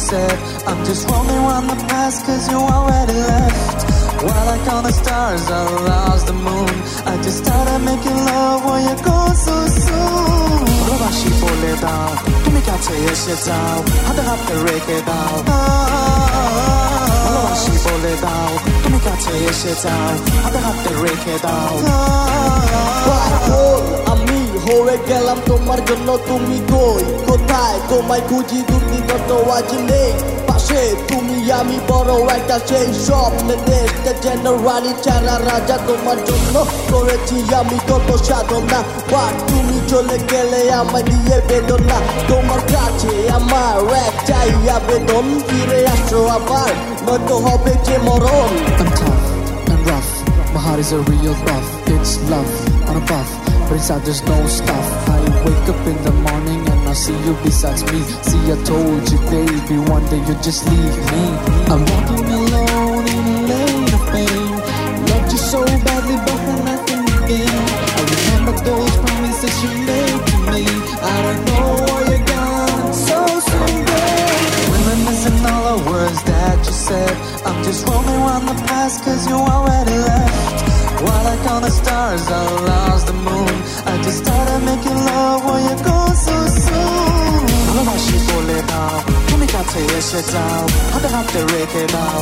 said I'm just roaming around the past cause you already left. While like on the stars I lost the moon, I just started making love when you're gone so soon. ভালোবাসি বলে দাও, তুমি কাছে এসে যাও, হাতে হাতে রেখে দাও। ভালোবাসি বলে দাও, তুমি কাছে এসে যাও, হাতে হাতে রেখে দাও। আমি হয়ে গেলাম তোমার জন্য, তুমি কই কোথায় তোমায় খুঁজি দুর্দিগত আজ নেই পাশে। তুমি আমি বড় একটা সেই স্বপ্নে দেখতে যেন রানী ছাড়া রাজা। তোমার জন্য করেছি আমি কত সাধনা, বাট তুমি চলে গেলে আমায় দিয়ে বেদনা। তোমার কাছে আমার একটাই আবেদন, ফিরে আসো আবার নয়তো হবে যে মরণ। I'm tough and rough, my heart is a real buff. It's love on a buff, but inside there's no stuff. I wake up in the morning and I see you besides me. See, I told you baby, one day you just leave me. I'm walking alone in a lane of pain. Loved you so badly but had nothing to gain. I remember those promises you made to me. I don't know where you're gone so soon, babe. Reminiscing all the words that you said, I'm just roaming around the past cause you already left. While like on the stars I lost the moon, I just started making love when you're gone so soon. ভালোবাসি বলে দাও, তুমি কাছে এসে যাও, হাতে হাতে রেখে দাও।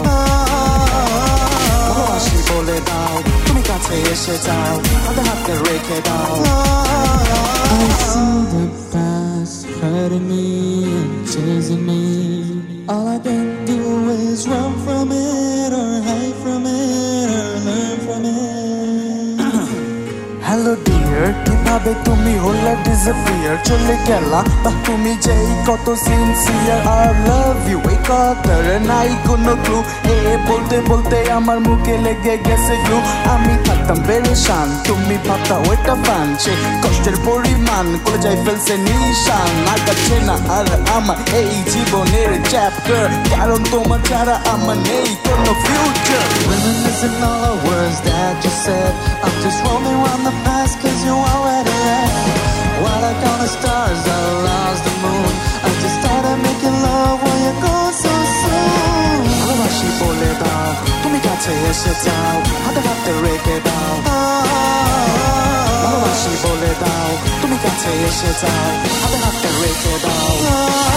ভালোবাসি বলে দাও, তুমি কাছে এসে যাও, হাতে হাতে রেখে দাও। I see the past hurting me and chasing me. All I can do is run from it or hide from it or learn from it. Hello dear, কিভাবে তুমি হলে disappear, চলে গেলা বা তুমি যেই কত sincere. I love you এই কথার নাই কোনো clue, বলতে বলতে আমার মুখে লেগে গেছে glue. আমি থাকতাম পেরেশান, তুমি ভাবতাম ওইটা ফান, সে কষ্টের পরিমাণ করে যাই ফেলছে নিশান। আগাচ্ছে না আর আমার এই জীবনের চ্যাপ্টার, কারণ তোমার ছাড়া আমার নেই কোনো future. Reminiscing all the words that you said, I'm just roaming around the past cause you already left. While like on the stars I lost the moon, I just started making love when you're gone so soon. ভালোবাসি বলে দাও, তুমি কাছে এসে যাও, হাতে হাতে রেখে দাও। ভালোবাসি বলে দাও, তুমি কাছে এসে যাও, হাতে হাতে রেখে দাও।